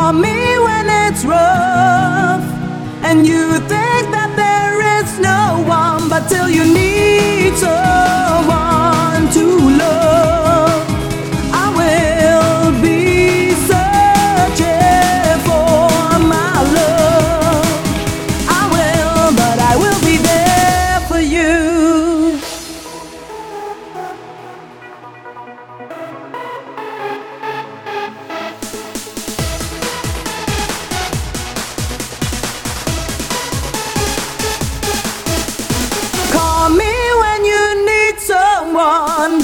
Call me when it's rough and you think that there is no one, but till you need someone to love, I will be searching for my love. I will, but I will be there for you. Call me when you need someone.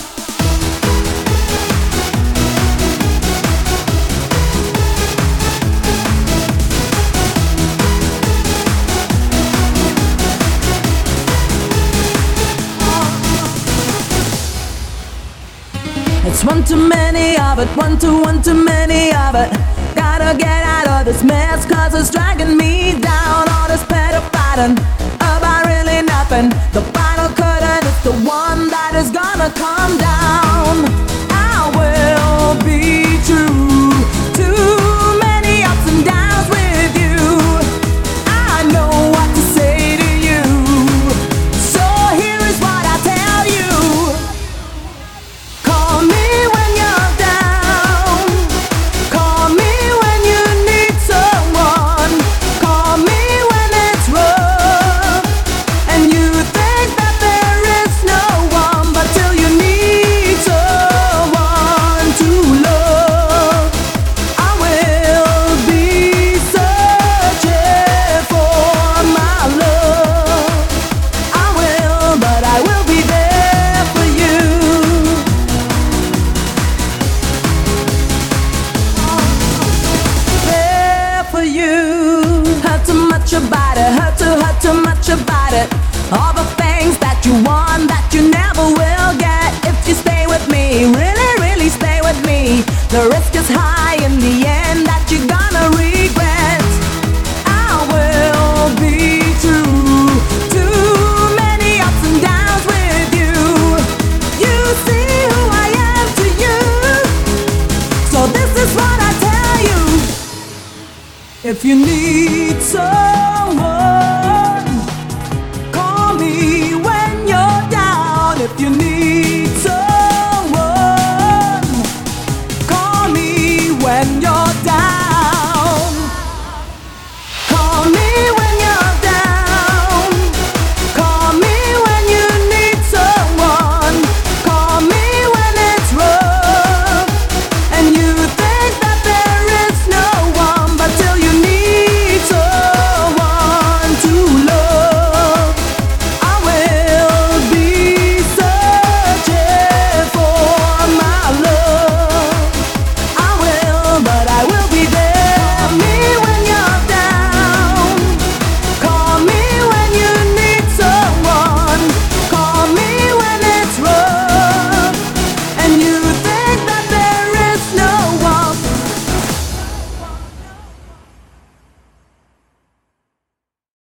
It's one too many of it, one too many of it. Gotta get out of this mess, cause it's dragging me down. All this pedal fighting about really nothing. The final curtain is the one that is gonna come down. I will be true. Too many ups and downs with you. I know what to say to you, so here is what I tell you. Call me when you're down. Call me when you need someone. Call me when it's rough and you think that there is no one, but till you need someone to love, I will be searching for my love. I will, but I will be there for you. There for you. Hurt too much about it, hurt too much about it. All the things that you want that you never will get if you stay with me. Really, really stay with me. The risk is high in the end that you're gonna regret. I will be true. Too many ups and downs with you. You see who I am to you, so this is what I tell you. If you need